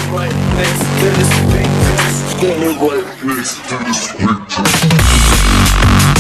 right next to the speakers. Standing right next to the speakers.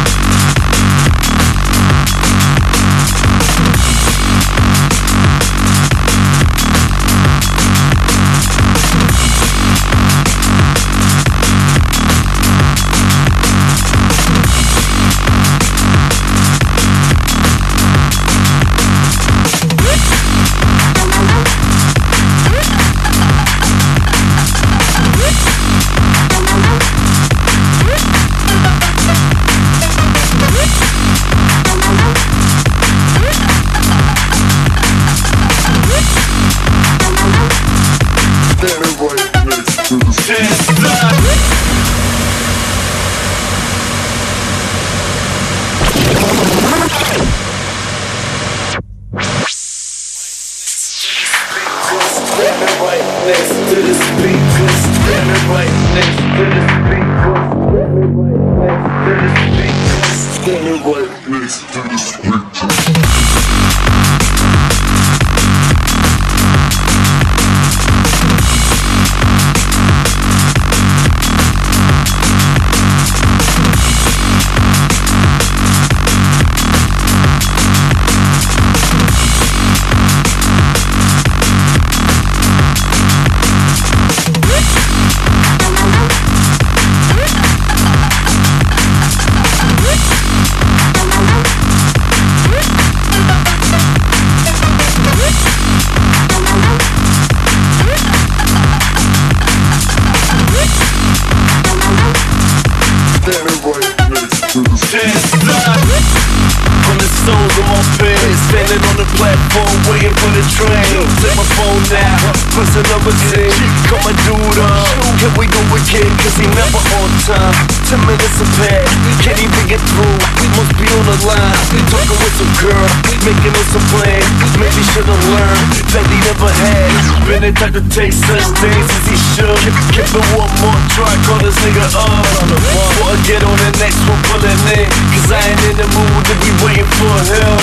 Standing on the platform, waiting for the train. Take my phone now, press another thing. Call my dude up, can we go again? Cause he never on time. 10 minutes of past, can't even get through. Must be on the line, talking with some girl, making us a plan. Maybe should've learned that he never had. Been the type to take such things as he should. Give it one more try, call this nigga up. Before I get on the next one, pulling in. Cause I ain't in the mood to be waiting for him.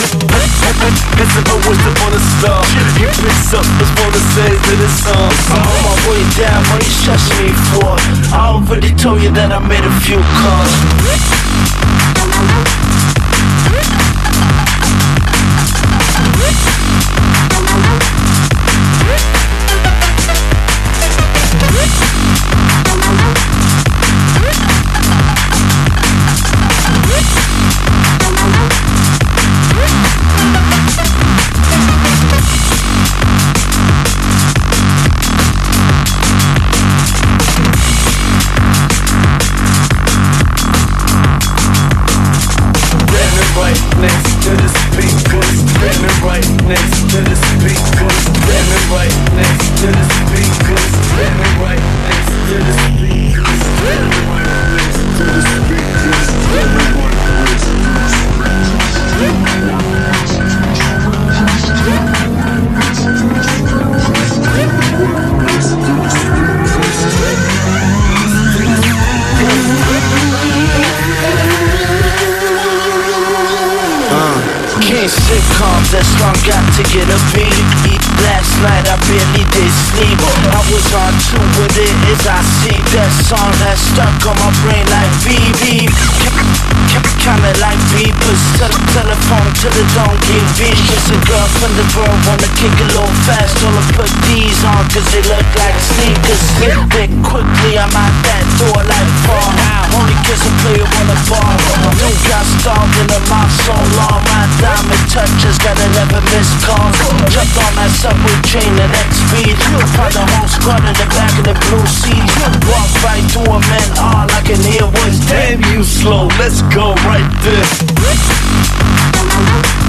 As if I was up on a star, he picks up his phone and says to the song. I'm on my way down, what you stressing me for? I already told you that I made a few calls. Next to the speakers, standing right next to the speakers, standing right next to the speakers, standing right next to the speakers, standing right next to the speakers, standing right next to King sitcoms that slung got to get a beat. Last night I barely did sleep. I was on tune with it as I see that song that stuck on my brain like BB. Kinda like beepers. Telephone till it don't get vicious. A girl from the world wanna kick a little fast. All I put these on cause they look like sneakers. Slip it quickly, I'm out that door like far. Only cause I play it on the bar. Dude got starved in the mouth so long. My diamond touches got 11 missed calls. Jumped on that subway train at X speed. Found the whole squad in the back of the blue seats. Walk right through them and all I can hear was damn you slow, let's go right there.